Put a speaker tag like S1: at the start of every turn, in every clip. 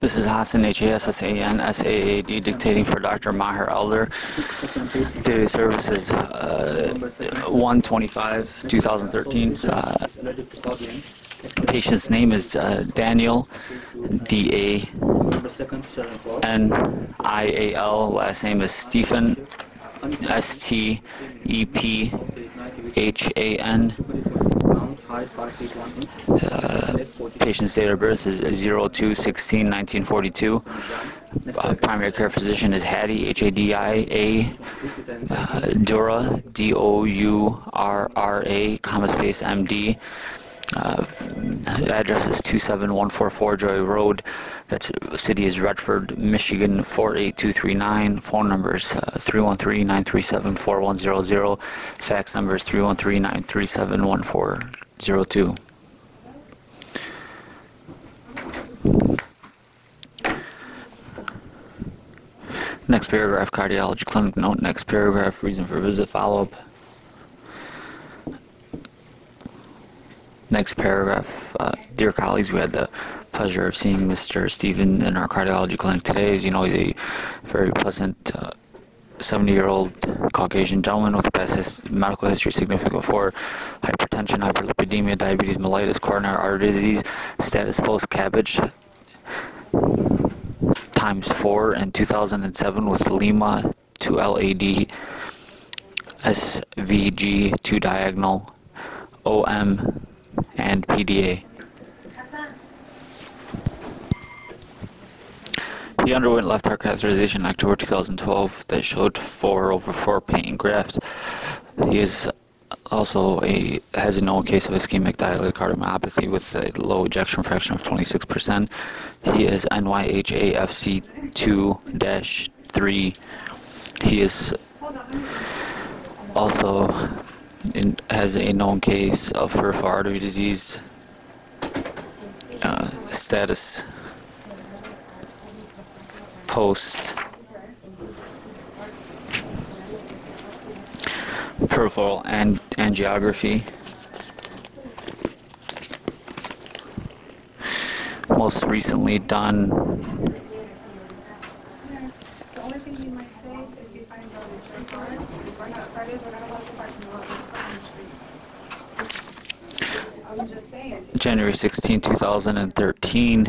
S1: This is Hassan, Hassan, SAAD, dictating for Dr. Maher Elder. Daily service is 1/25/2013. Patient's name is Daniel, Danial. Last name is Stephen, Stephan. Patient's date of birth is 02/16/1942. Primary care physician is Hadi, Hadia, Doura, Dourra, comma space MD. Address is 27144 Joy Road. That's city is Redford, Michigan 48239. Phone number is 313-937-4100. Fax number is 313-937-1402. Next paragraph, cardiology clinic note. Next paragraph, reason for visit, follow-up. Next paragraph, dear colleagues, we had the pleasure of seeing Mr. Stephen in our cardiology clinic today. As you know, he's a very pleasant 70-year-old Caucasian gentleman with a past medical history significant for hypertension, hyperlipidemia, diabetes mellitus, coronary artery disease, status post-CABG ×4 in 2007 with Lima 2 LAD, SVG 2 diagonal, OM, and PDA. He underwent left heart catheterization in October 2012 that showed 4/4 patent graft. He is also has a known case of ischemic dilated cardiomyopathy with a low ejection fraction of 26%. He is NYHAFC2-3. He is also has a known case of peripheral artery disease. Status post peripheral angiography. Most recently done January 16, 2013,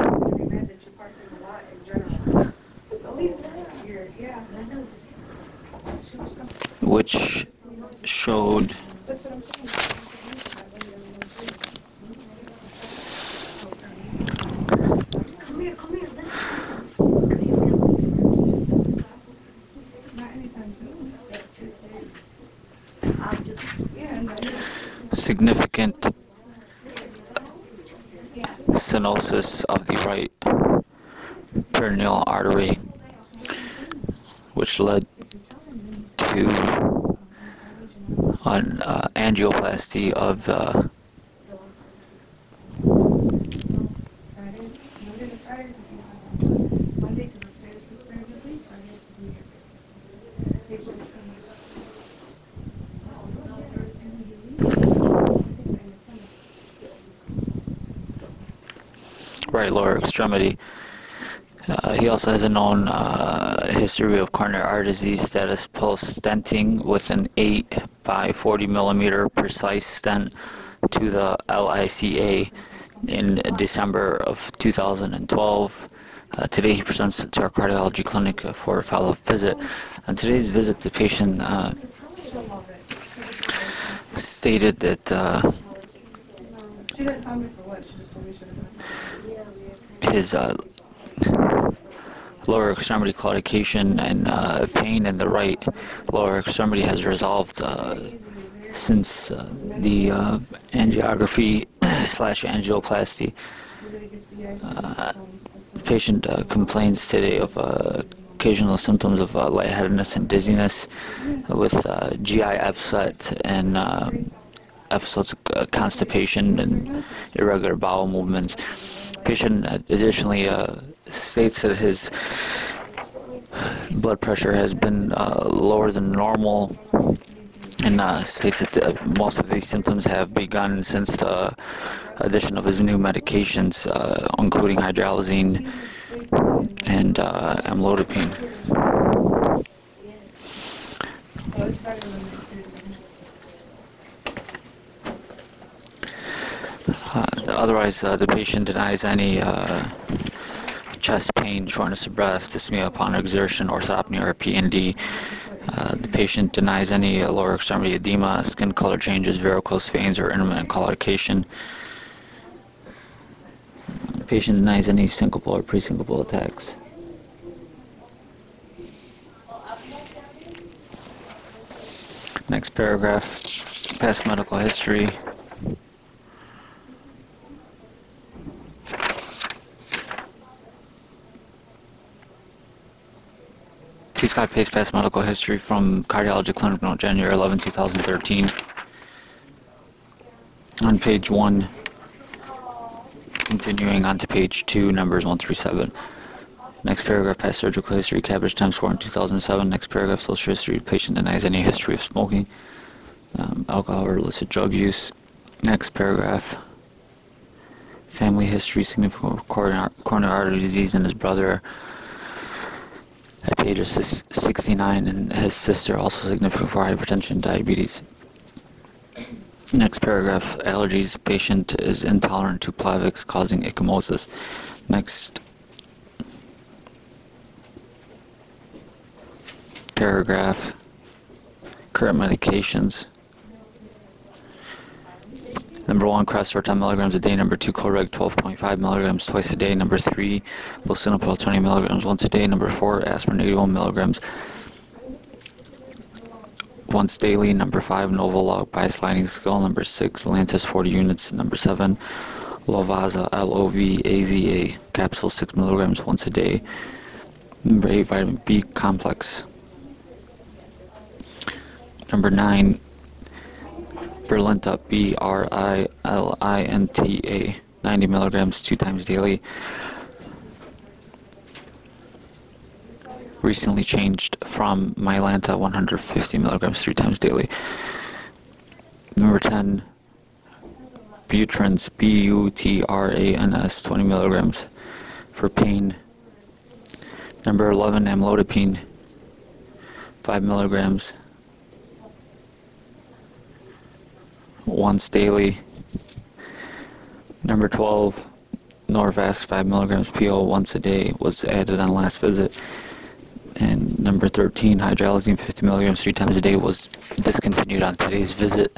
S1: which showed significant stenosis of the right perineal artery, which led to an angioplasty of right lower extremity. He also has a known history of coronary artery disease, status post-stenting with an 8 by 40 millimeter precise stent to the LICA in December of 2012. Today he presents to our cardiology clinic for a follow-up visit. On today's visit, the patient stated that his lower extremity claudication and pain in the right lower extremity has resolved since the angiography slash angioplasty. The patient complains today of occasional symptoms of lightheadedness and dizziness with GI upset and episodes of constipation and irregular bowel movements. Patient additionally states that his blood pressure has been lower than normal, and states that most of these symptoms have begun since the addition of his new medications, including hydralazine and amlodipine. Otherwise, the patient denies any chest pain, shortness of breath, dyspnea upon exertion, orthopnea, or PND. The patient denies any lower extremity edema, skin color changes, varicose veins, or intermittent colorication. The patient denies any syncopal or presyncopal attacks. Next paragraph, past medical history. Please copy paste past medical history from Cardiology Clinic Note, January 11, 2013. On page 1, continuing on to page 2, numbers 137. Next paragraph, past surgical history, CABG time score in 2007. Next paragraph, social history, patient denies any history of smoking, alcohol, or illicit drug use. Next paragraph, family history, significant coronary artery disease in his brother at the age of 69, and his sister also significant for hypertension and diabetes. Next paragraph, allergies. Patient is intolerant to Plavix causing ecchymosis. Next paragraph, current medications. Number 1, Crestor 10 milligrams a day. Number 2, Coreg 12.5 milligrams twice a day. Number 3, Lisinopril 20 milligrams once a day. Number 4, aspirin 81 milligrams once daily. Number 5, Novolog by sliding scale. Number 6, Lantus 40 units. Number 7, Lovaza LOVAZA capsule 6 milligrams once a day. Number 8, vitamin B complex. Number 9, Brilinta, BRILINTA, 90 milligrams 2 times daily. Recently changed from Mylanta, 150 milligrams 3 times daily. Number 10, Butrans, BUTRANS, 20 milligrams for pain. Number 11, amlodipine, 5 milligrams once daily. Number 12, Norvasc 5 milligrams PO once a day was added on last visit. And number 13, hydralazine 50 milligrams 3 times a day was discontinued on today's visit.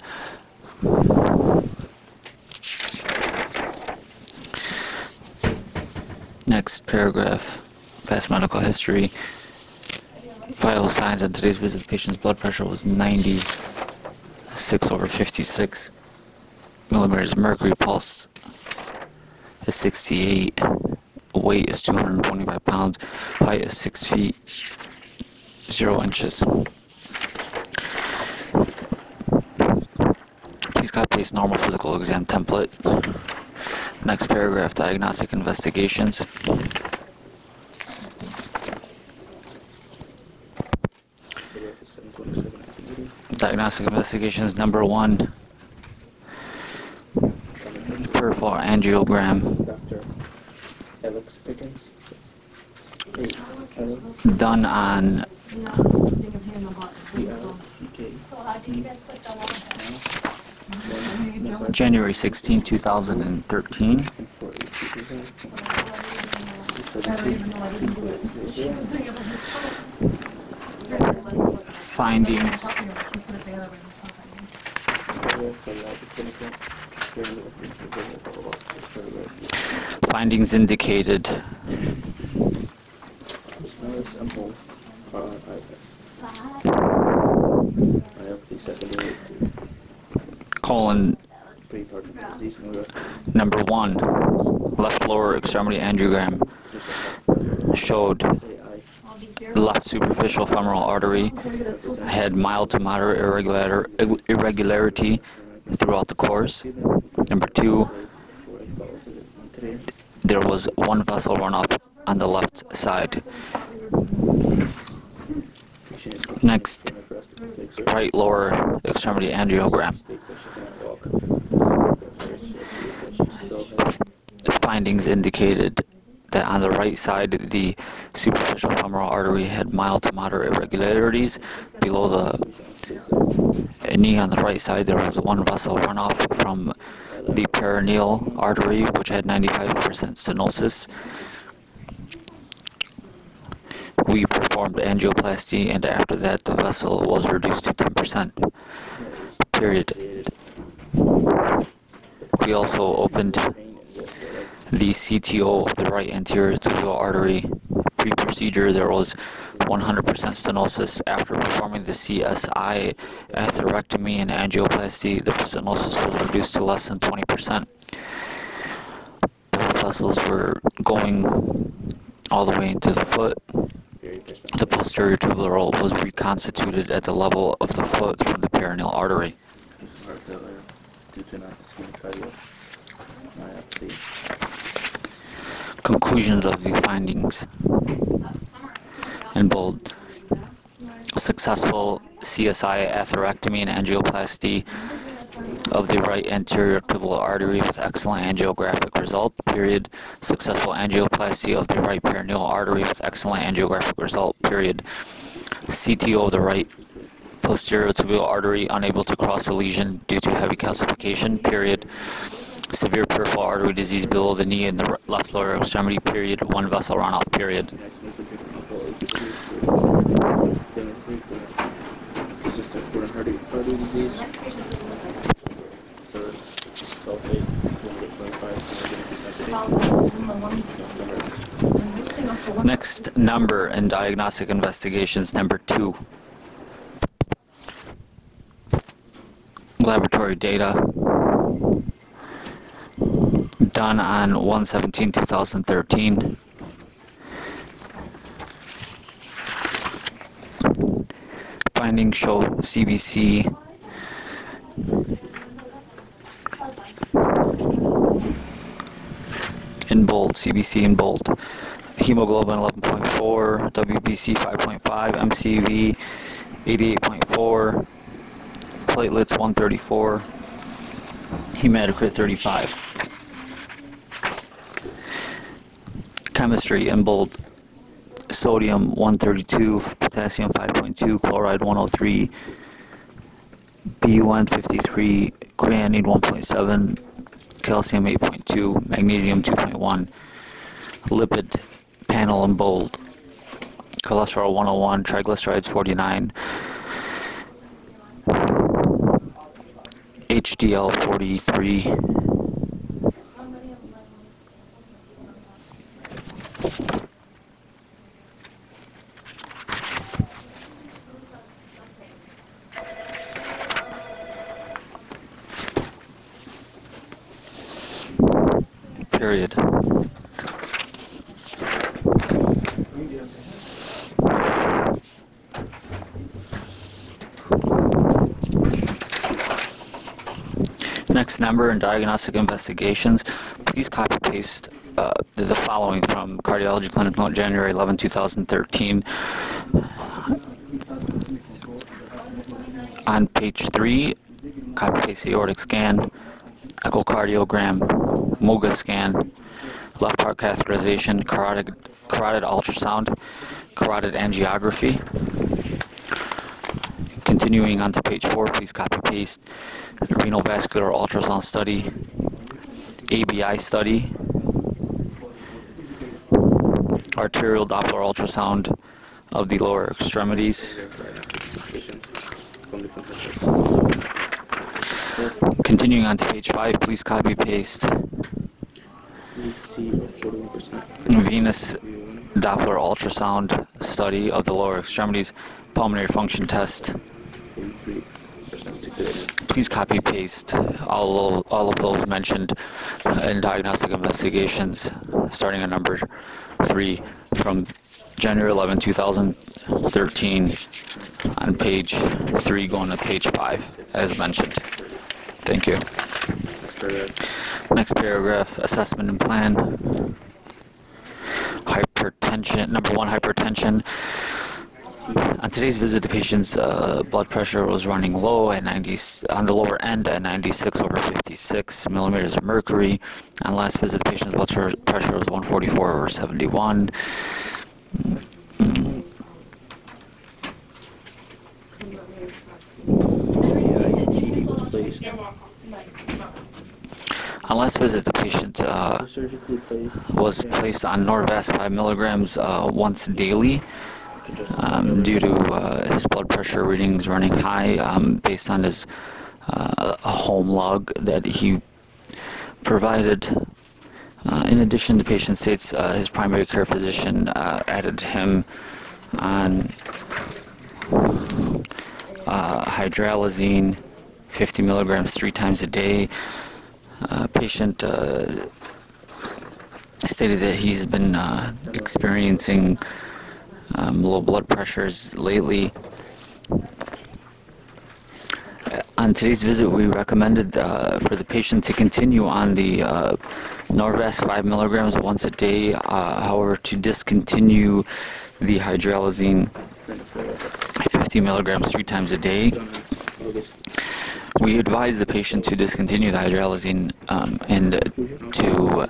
S1: Next paragraph, past medical history. Vital signs on today's visit, the patient's blood pressure was 96/56 millimeters of mercury, pulse is 68, weight is 225 pounds, height is 6 feet 0 inches. Please copy paste normal physical exam template. Next paragraph, diagnostic investigations. Diagnostic investigations, number 1, peripheral angiogram done on January 16, 2013. Findings indicated colon number 1, left lower extremity angiogram showed left superficial femoral artery had mild to moderate irregularity throughout the course. Number 2, there was one vessel runoff on the left side. Next, right lower extremity angiogram. Findings indicated that on the right side, the superficial femoral artery had mild to moderate irregularities. Below the knee on the right side, there was one vessel runoff from the perineal artery, which had 95% stenosis. We performed angioplasty, and after that, the vessel was reduced to 10%. Period. We also opened the CTO of the right anterior tibial artery. Pre-procedure, there was 100% stenosis. After performing the CSI atherectomy and angioplasty, the stenosis was reduced to less than 20%. Both vessels were going all the way into the foot. The posterior tubular was reconstituted at the level of the foot from the perineal artery. Conclusions of the findings. In bold, successful CSI atherectomy and angioplasty of the right anterior tibial artery with excellent angiographic result. Period. Successful angioplasty of the right perineal artery with excellent angiographic result. Period. CTO of the right posterior tibial artery unable to cross the lesion due to heavy calcification. Period. Severe peripheral artery disease below the knee in the left lower extremity. Period. One vessel runoff. Period. Next number in diagnostic investigations, number 2. Laboratory data done on 1/17/2013. Findings show CBC in bold, CBC in bold. Hemoglobin 11.4, WBC 5.5, MCV 88.4, platelets 134, hematocrit 35. Chemistry in bold. Sodium 132, potassium 5.2, chloride 103, BUN 53, creatinine 1.7, calcium 8.2, magnesium 2.1. Lipid panel in bold. Cholesterol 101, triglycerides 49, HDL 43. Period. Next number in diagnostic investigations, please copy paste the following from Cardiology Clinic Note January 11, 2013. On page 3, copy paste aortic scan, echocardiogram, MOGA scan, left heart catheterization, carotid ultrasound, carotid angiography. Continuing on to page 4, please copy paste renal vascular ultrasound study, ABI study, arterial Doppler ultrasound of the lower extremities. Continuing on to page 5, please copy paste venous Doppler ultrasound study of the lower extremities, pulmonary function test. Please copy paste all of those mentioned in diagnostic investigations, starting at number 3 from January 11, 2013 on page 3 going to page 5 as mentioned. Thank you. Next paragraph, assessment and plan. Hypertension, number 1, hypertension. On today's visit, the patient's blood pressure was running low at 90, on the lower end at 96 over 56 millimeters of mercury. On last visit, the patient's blood pressure was 144 over 71. On last visit, the patient was placed on Norvasc 5 milligrams once daily due to his blood pressure readings running high based on his home log that he provided. In addition, the patient states his primary care physician added him on hydralazine 50 milligrams 3 times a day. Patient stated that he's been experiencing low blood pressures lately. On today's visit, we recommended for the patient to continue on the Norvasc 5 milligrams once a day, however, to discontinue the hydralazine 50 milligrams 3 times a day. We advise the patient to discontinue the hydralazine and to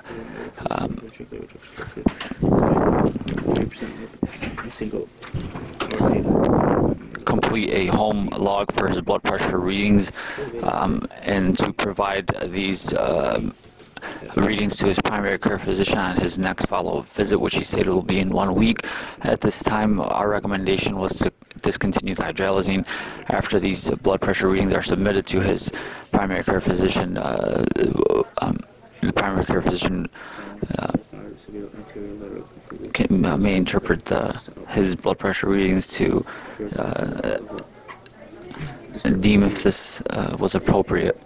S1: complete a home log for his blood pressure readings and to provide these readings to his primary care physician on his next follow-up visit, which he stated will be in 1 week. At this time, our recommendation was to discontinue the hydralazine after these blood pressure readings are submitted to his primary care physician. The primary care physician may interpret his blood pressure readings to deem if this was appropriate.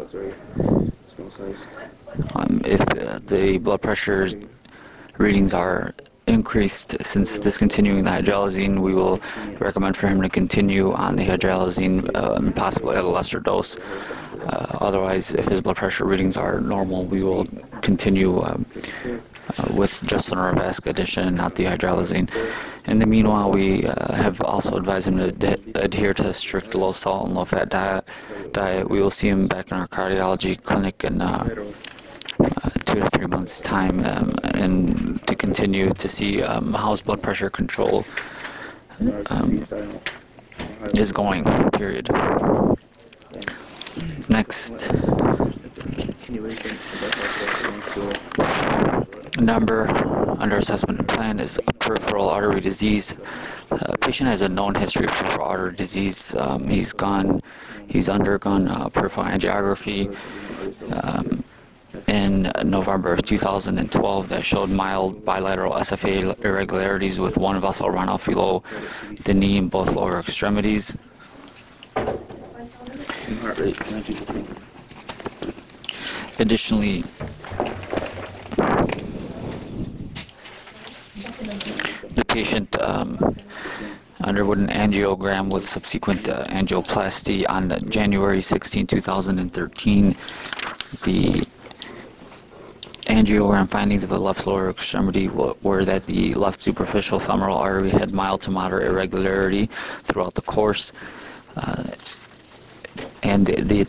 S1: If the blood pressure readings are increased since discontinuing the hydralazine, we will recommend for him to continue on the hydralazine and possibly at a lesser dose. Otherwise, if his blood pressure readings are normal, we will continue with just the Norvasc addition and not the hydralazine. In the meanwhile, we have also advised him to adhere to a strict low salt and low fat diet. We will see him back in our cardiology clinic in 2 to 3 months' time, and to continue to see how his blood pressure control is going, period. Next number under assessment and plan is peripheral artery disease. Patient has a known history of peripheral artery disease. He's undergone peripheral angiography in November of 2012 that showed mild bilateral SFA irregularities with one vessel runoff below the knee in both lower extremities. Additionally, the patient underwent an angiogram with subsequent angioplasty on January 16, 2013. The angiogram findings of the left lower extremity were that the left superficial femoral artery had mild to moderate irregularity throughout the course, and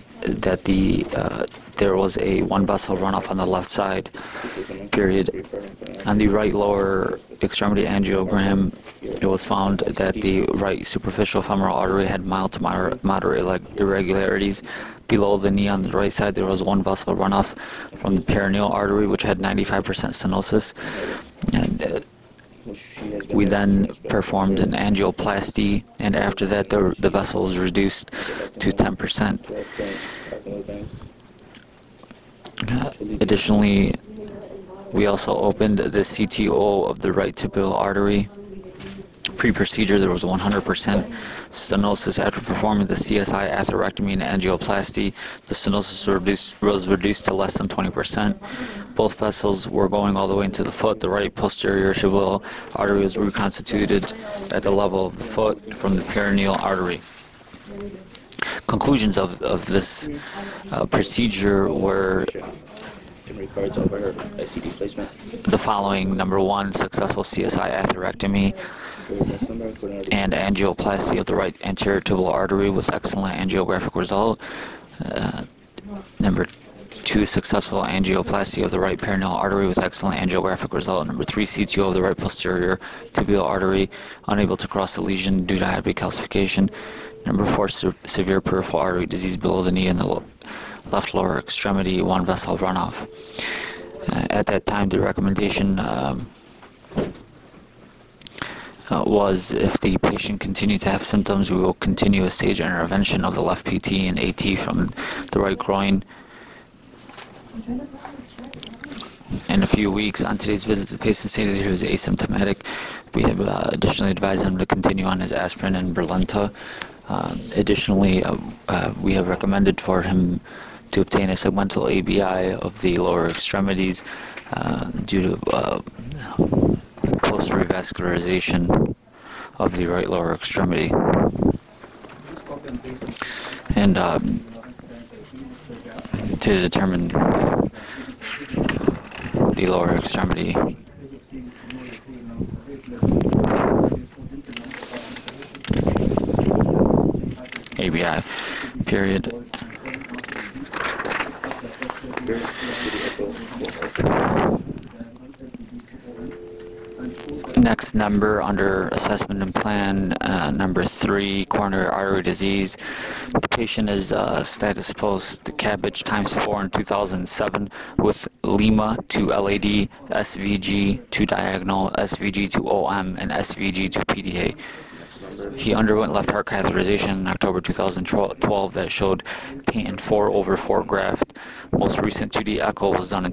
S1: there was a one vessel runoff on the left side, period. On the right lower extremity angiogram, it was found that the right superficial femoral artery had mild to moderate irregularities. Below the knee on the right side, there was one vessel runoff from the perineal artery, which had 95% stenosis. And we then performed an angioplasty, and after that, the vessel was reduced to 10%. Additionally, we also opened the CTO of the right tibial artery. Pre-procedure, there was 100% stenosis. After performing the CSI atherectomy and angioplasty, the stenosis was reduced to less than 20%. Both vessels were going all the way into the foot. The right posterior tibial artery was reconstituted at the level of the foot from the perineal artery. Conclusions of this procedure were
S2: in regards of her SCD placement.
S1: The following: number 1, successful CSI atherectomy and angioplasty of the right anterior tibial artery with excellent angiographic result. Number 2, successful angioplasty of the right perineal artery with excellent angiographic result. Number 3, CTO of the right posterior tibial artery, unable to cross the lesion due to heavy calcification. Number 4, severe peripheral artery disease below the knee in the left lower extremity, 1 vessel runoff. At that time, the recommendation was if the patient continued to have symptoms, we will continue a stage intervention of the left PT and AT from the right groin. In a few weeks, on today's visit, the patient stated that he was asymptomatic. We have additionally advised him to continue on his aspirin and Brilinta. Additionally, we have recommended for him to obtain a segmental ABI of the lower extremities due to close revascularization of the right lower extremity. And to determine the lower extremity. ABI, period. Next number under assessment and plan, number 3, coronary artery disease. The patient is status post CABG ×4 in 2007 with Lima to LAD, SVG to diagonal, SVG to OM, and SVG to PDA. He underwent left heart catheterization in October 2012 that showed patent 4/4 graft. Most recent 2D echo was done in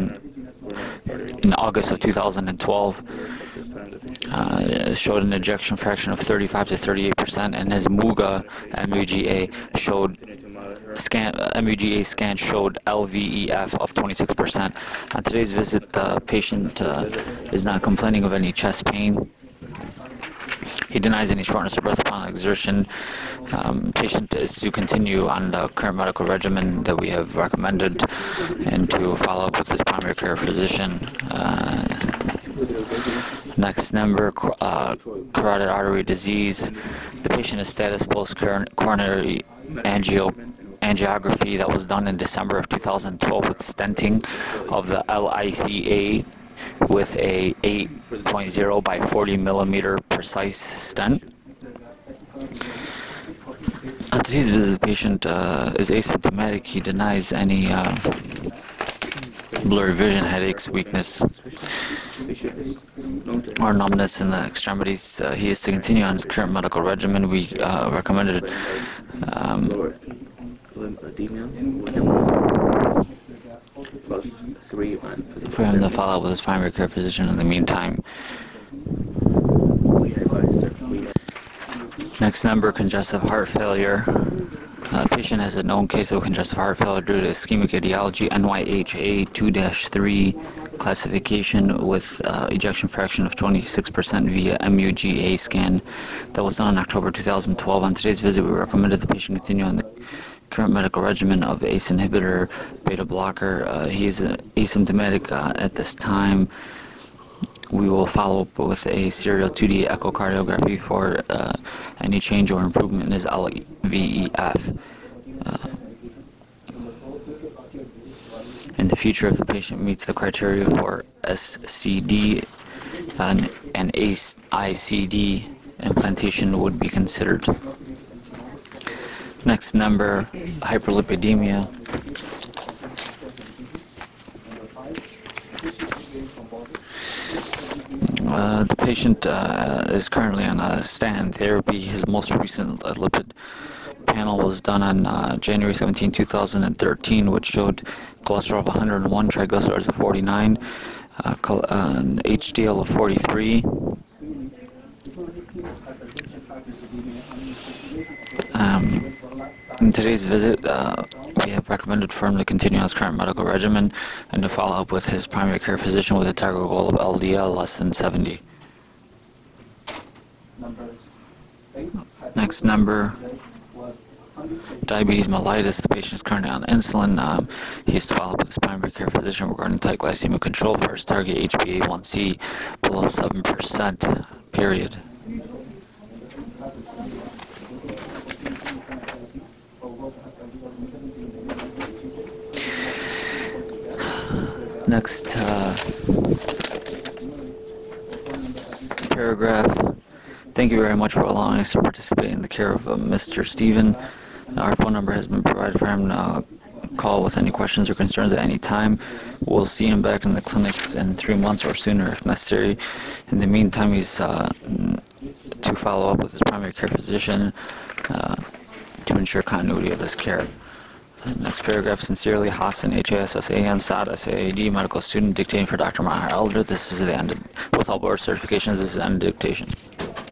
S1: August of 2012. Showed an ejection fraction of 35 to 38%, and his MUGA MUGA showed MUGA scan showed LVEF of 26%. On today's visit, the patient is not complaining of any chest pain. He denies any shortness of breath upon exertion. Patient is to continue on the current medical regimen that we have recommended and to follow up with his primary care physician. Next number, carotid artery disease. The patient is status post-coronary angiography that was done in December of 2012 with stenting of the LICA with a 8.0 by 40 millimeter precise stent. On today's visit, the patient is asymptomatic. He denies any blurry vision, headaches, weakness, or numbness in the extremities. He is to continue on his current medical regimen. We recommended for him to follow up with his primary care physician in the meantime. Next number, congestive heart failure. Patient has a known case of congestive heart failure due to ischemic etiology, NYHA 2-3 classification with ejection fraction of 26% via MUGA scan that was done in October 2012. On today's visit, we recommended the patient continue on the current medical regimen of ACE inhibitor, beta blocker. He is asymptomatic at this time. We will follow up with a serial 2D echocardiography for any change or improvement in his LVEF. In the future, if the patient meets the criteria for SCD, an ICD implantation would be considered. Next number, hyperlipidemia. The patient is currently on a statin therapy. His most recent lipid panel was done on January 17, 2013, which showed cholesterol of 101, triglycerides of 49, HDL of 43. In today's visit, we have recommended for him to continue on his current medical regimen and to follow up with his primary care physician with a target goal of LDL less than 70. Next number, Diabetes mellitus, the patient is currently on insulin. He's to follow up with his primary care physician regarding tight glycemic control for his target HbA1c below 7%, period. Next paragraph. Thank you very much for allowing us to participate in the care of Mr. Stephen. Our phone number has been provided for him to call with any questions or concerns at any time. We'll see him back in the clinics in 3 months or sooner if necessary. In the meantime, he's to follow up with his primary care physician to ensure continuity of his care. Next paragraph. Sincerely, Hassan, Hassan, Saad, SAAD, medical student, dictating for Dr. Maher Elder. This is the end. With all board certifications, this is the end of dictation.